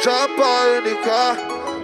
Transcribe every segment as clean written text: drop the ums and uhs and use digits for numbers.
Chapa NK.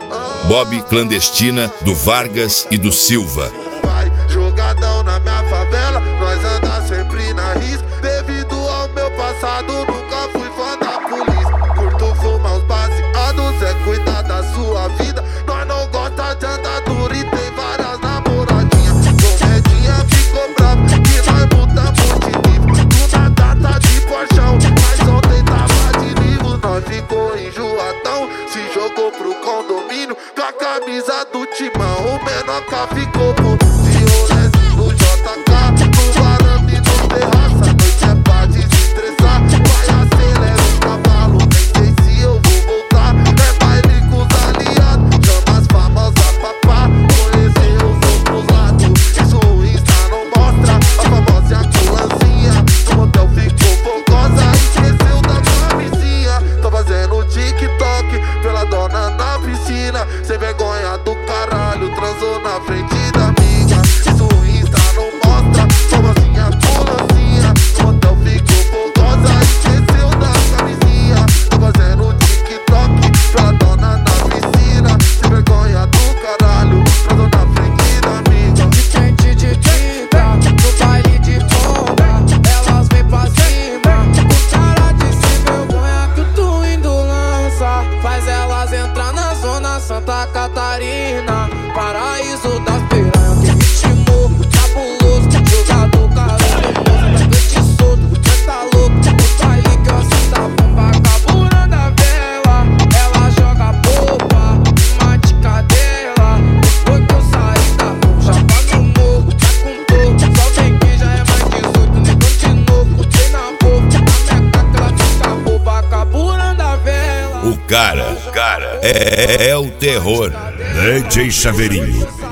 Bob Clandestina, do Vargas e do Silva. Vai, jogadão na minha favela, nós anda sempre na risca. Devido ao meu passado, nunca fui fã da polícia. Curto fumar os baseados, é cuidar da sua vida. Nós não gosta de andadura e tem várias namoradinhas. Comedinha ficou bravo, que nós mudamos de nível. Do nada tá de porchão, mas ontem tava de livro. Nós ficou enjoadão, se jogou pro condomínio com a camisa do Timão. O Menoca ficou por violência no JK, no varanda e no terraço. A noite é pra desestressar, vai acelera o cavalo, nem sei se eu vou voltar. É baile com os aliados, chama as famosas papá, conhecer os outros lados. Isso o Insta não mostra, a famosa ambulância. No motel ficou fogosa, esqueceu da camisinha. Tô fazendo TikTok pela dona na piscina. Sem vergonha do caralho, transou na frente da amiga. Isso o Insta não mostra, famosinha ambulância. No motel ficou fogosa, esqueceu da camisinha. Tô fazendo TikTok pela dona na piscina. Sem vergonha do caralho, transou na frente da amiga. De frente de tinta, no baile de bomba, elas vêm pra cima. O cara de sem vergonha que o Twindo lança faz elas entrar na zona Santa Catarina, paraíso das piranhas. Que ritmo cabuloso, jogador caralho, da noite solto, cê tá louco. O baile que eu sinto a bomba, carburando a vela. Ela joga boba, mate cadela. Depois que eu saí da rua, já paga no morro, tá com dor. Só vem que já é mais 18, negão de novo. Botei na boca, na minha caca ela fica boba, carburando a vela. O cara é o terror. DJ Chaveirinho.